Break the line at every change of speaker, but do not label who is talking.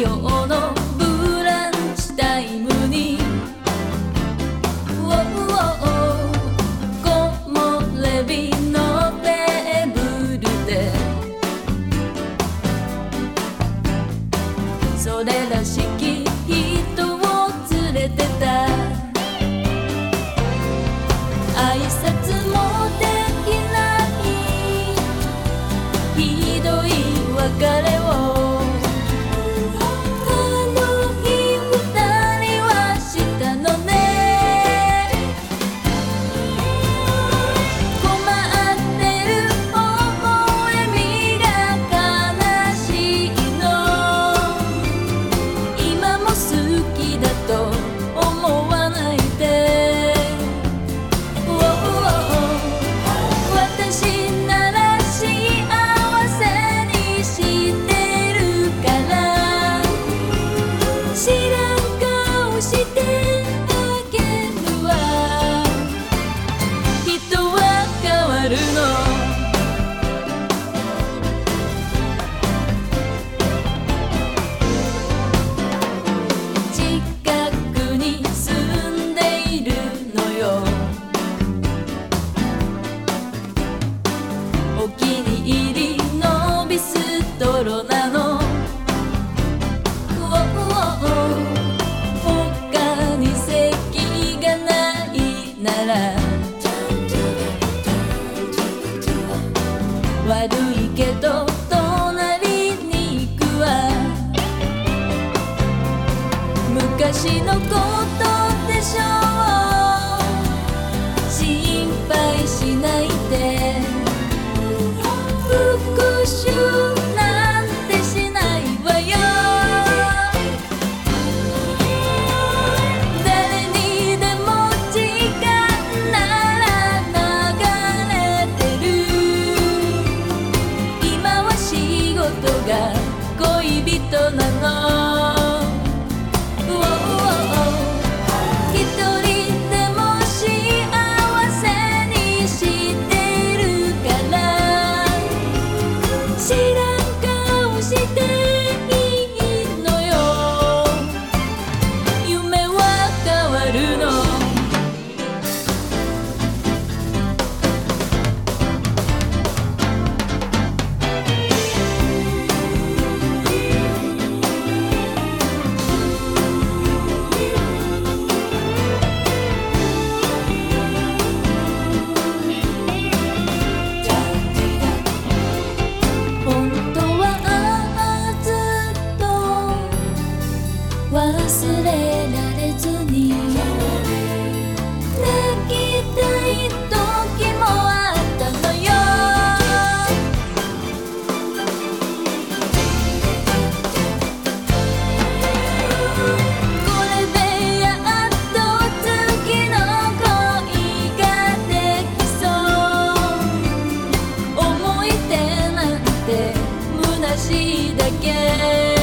曜のブランチタイムに木漏れ日のテーブルでそれらしき人を連れてた挨拶もできないひどい別れをお気に入りのビストロなの他に席がないなら悪いけど隣に行くわ昔のことでしょう心配しないで復讐なんてしないわよ誰にでも時間なら流れてる今は仕事が恋人なの一人でも幸せにしてるから知らん顔していいのよ夢は変わるの忘れられずに泣きたい時もあったのよこれでやっと次の恋ができそう思い出なんて虚しいだけ